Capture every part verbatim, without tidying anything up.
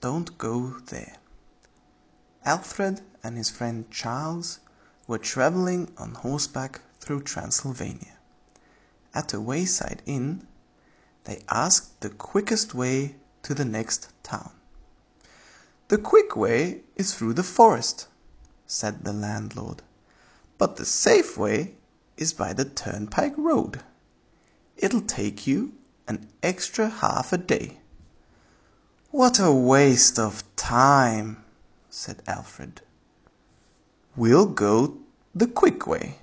don't go there. Alfred and his friend Charles were travelling on horseback through Transylvania. At a wayside inn, they asked the quickest way to the next town. "The quick way is through the forest," said the landlord, "but the safe way is by the turnpike road. It'll take you an extra half a day." "What a waste of time," said Alfred. "We'll go the quick way."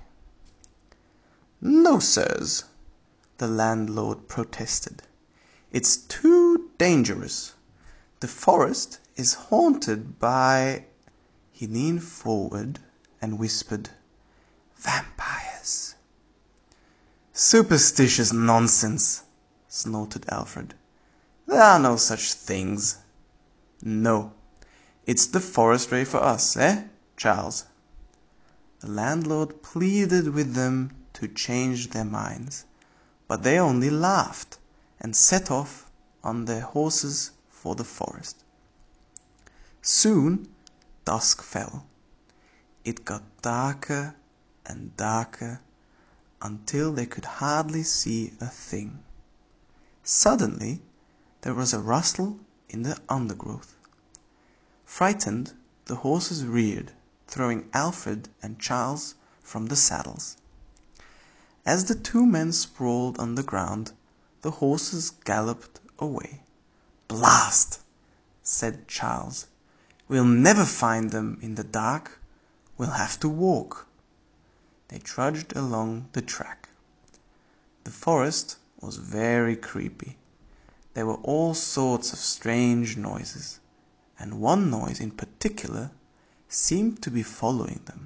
"No, sirs," the landlord protested. "It's too dangerous. The forest is haunted by—" He leaned forward and whispered, "vampires." "Superstitious nonsense," snorted Alfred. "There are no such things." "No. It's the forest way for us, eh, Charles?" The landlord pleaded with them to change their minds, but they only laughed and set off on their horses for the forest. Soon dusk fell. It got darker and darker until they could hardly see a thing. Suddenly there was a rustle in the undergrowth. Frightened, the horses reared, throwing Alfred and Charles from the saddles. As the two men sprawled on the ground, the horses galloped away. "Blast!" said Charles. "We'll never find them in the dark. We'll have to walk." They trudged along the track. The forest was very creepy. There were all sorts of strange noises, and one noise in particular seemed to be following them.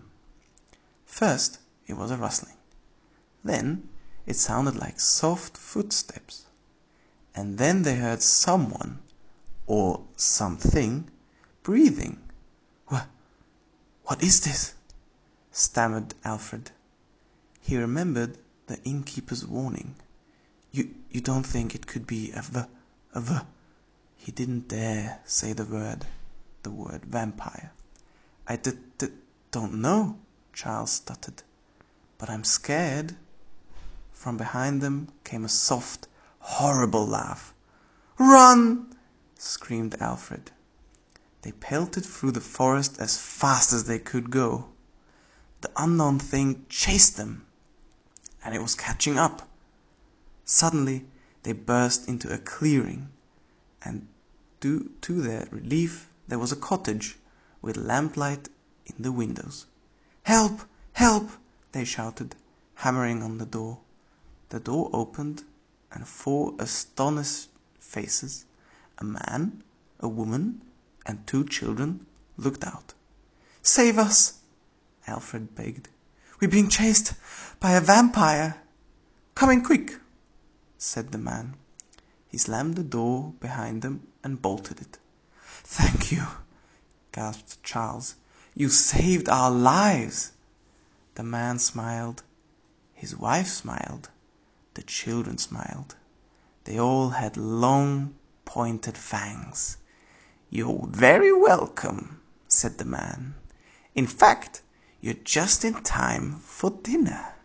First it was a rustling. Then it sounded like soft footsteps. And then they heard someone, or something, breathing. "What, what is this?" stammered Alfred. He remembered the innkeeper's warning. You, you don't think it could be a v, a v... He didn't dare say the word, the word vampire. "I d d don't know," Charles stuttered, "but I'm scared." From behind them came a soft, horrible laugh. "Run!" screamed Alfred. They pelted through the forest as fast as they could go. The unknown thing chased them, and it was catching up. Suddenly they burst into a clearing, and due to their relief there was a cottage with lamplight in the windows. "Help! Help!" they shouted, hammering on the door. The door opened, and four astonished faces, a man, a woman, and two children, looked out. "Save us!" Alfred begged. "We're being chased by a vampire." "Come in quick," said the man. He slammed the door behind them and bolted it. "Thank you," gasped Charles. "You saved our lives." The man smiled. His wife smiled. The children smiled. They all had long, pointed fangs. "You're very welcome," said the man. "In fact, you're just in time for dinner."